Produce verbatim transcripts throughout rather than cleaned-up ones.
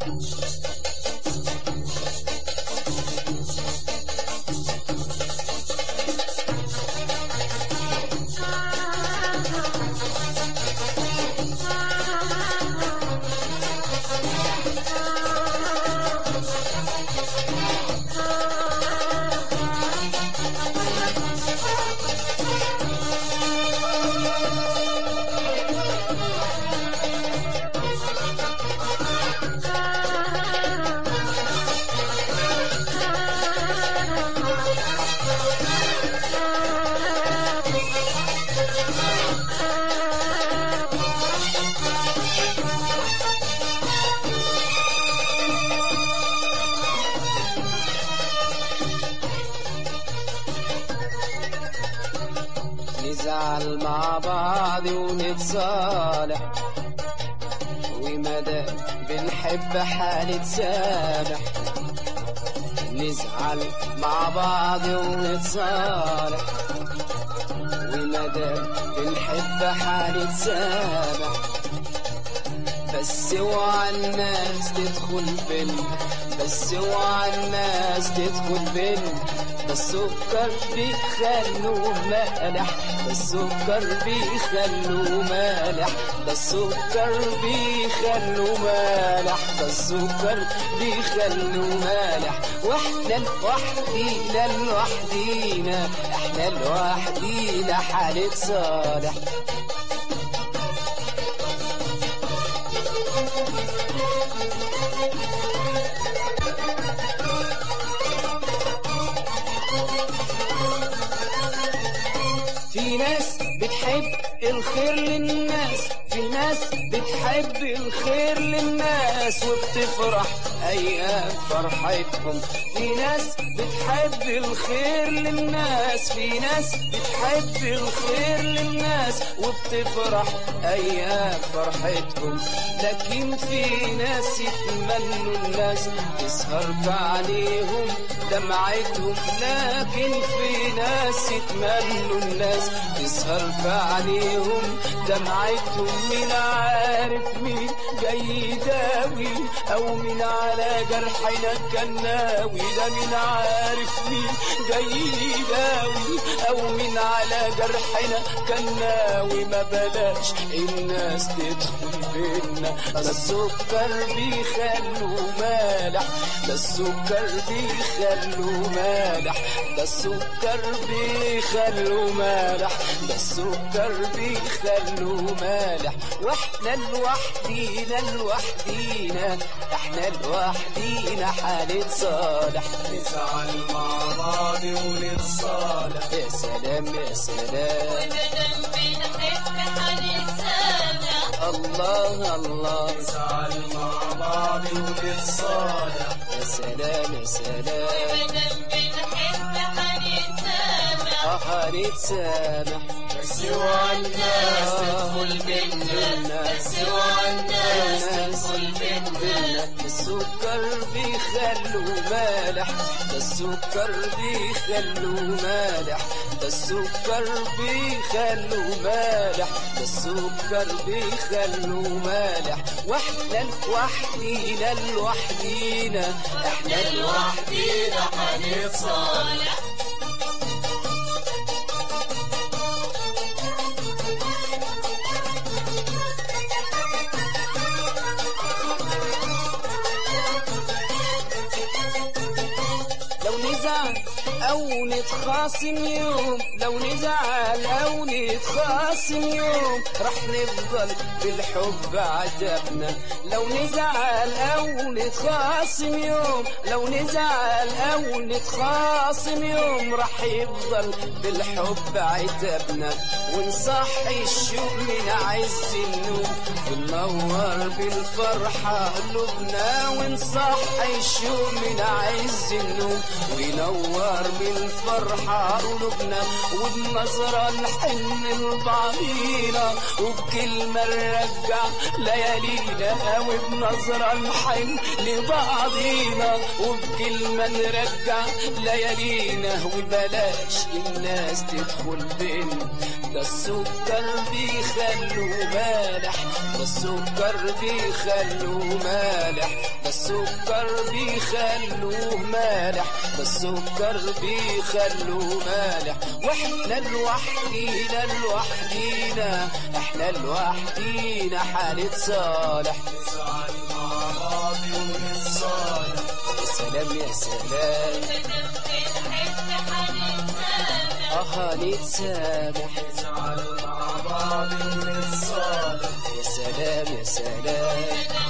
نزعل مع بعض ونتصالح، ومدى بنحب حنتسامح. نزعل مع بعض ونتصالح، ومدى بنحب حنتسامح. بس اوعى الناس تدخل بينا، بس اوعى الناس تدخل بينا. ده السكر بيخلوه مالح، ده السكر بيخلوه مالح، ده السكر بيخلوه مالح، ده السكر بيخلوه مالح. واحنا لوحدينا لوحدينا، احنا لوحدينا حنتصالح. في ناس بتحب الخير للناس، في ناس بتحب الخير للناس وبتفرح ايام فرحتهم. في ناس بتحب الخير للناس، في ناس بتحب الخير للناس وبتفرح ايام فرحتهم. لكن في ناس يتمنوا الناس تسهر في عليهم دمعتهم. لكن في ناس يتمنوا الناس تسهر في عليهم دمعتهم. مين عارف مين جاي يداوي او مين على جرحنا كناوي؟ ده مين عارف مين جاي يداوي او مين على جرحنا كناوي؟ ما بلاش الناس تدخل بينا، ده السكر بيخلوه مالح، ده السكر بيخلوه مالح، ده السكر بيخلوه مالح، ده السكر بيخلوه مالح. واحنا لوحدينا لوحدينا، احنا لوحدينا حنتصالح. نزعل مع بعض ونتصالح. يا سلام يا سلام، الله الله. نزعل مع بعض ونتصالح. يا سلام يا سلام، اه حنتسامح. بس اوعى الناس تدخل بينا، بس اوعى الناس تدخل بينا. السكر بيخلوه مالح، ده السكر بيخلوه مالح، ده السكر بيخلوه مالح، ده السكر بيخلوه مالح. واحنا لوحدينا لوحدينا، احنا لوحدينا حنتصالح. لو نزعل او نتخاصم يوم، لو نزعل او نتخاصم يوم رح نفضل بالحب عجبنا. لو نزعل او نتخاصم يوم، لو نزعل او نتخاصم يوم رح يفضل بالحب عتبنا. ونصحي الشوق من عز النوم، وننور بالفرحة قلوبنا. ونصحي الشوق من عز النوم، وينور بالفرحة قلوبنا. وبنظرة نحن لبعضينا، وبكلمة نرجع ليالينا. وبنظرة نحن لبعضينا، وبكلمة نرجع ليالينا. وبلاش الناس تدخل بينا، ده السكر بيخلوه مالح، ده السكر بيخلوه مالح، ده السكر بيخلوه مالح، ده السكر بيخلوه مالح. واحنا لوحدينا لوحدينا احنا لوحدينا حنتصالح، نزعل مع بعض ونتصالح. يا سلام يا سلام اه هنتسامح، نزعل مع بعض ونتصالح. يا سلام يا سلام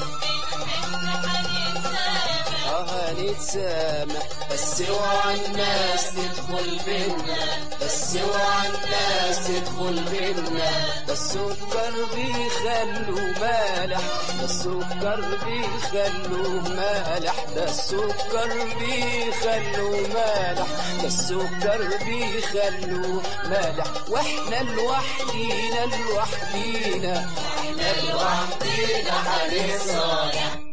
اه هنتسامح. بس اوعى الناس تدخل بينا، بس اوعى الناس تدخل بينا. ده السكر بيخلوه مالح، ده السكر بيخلوه مالح، ده السكر بيخلوه مالح، ده السكر بيخلوه مالح. واحنا لوحدينا لوحدينا احنا لوحدينا حنتصالح.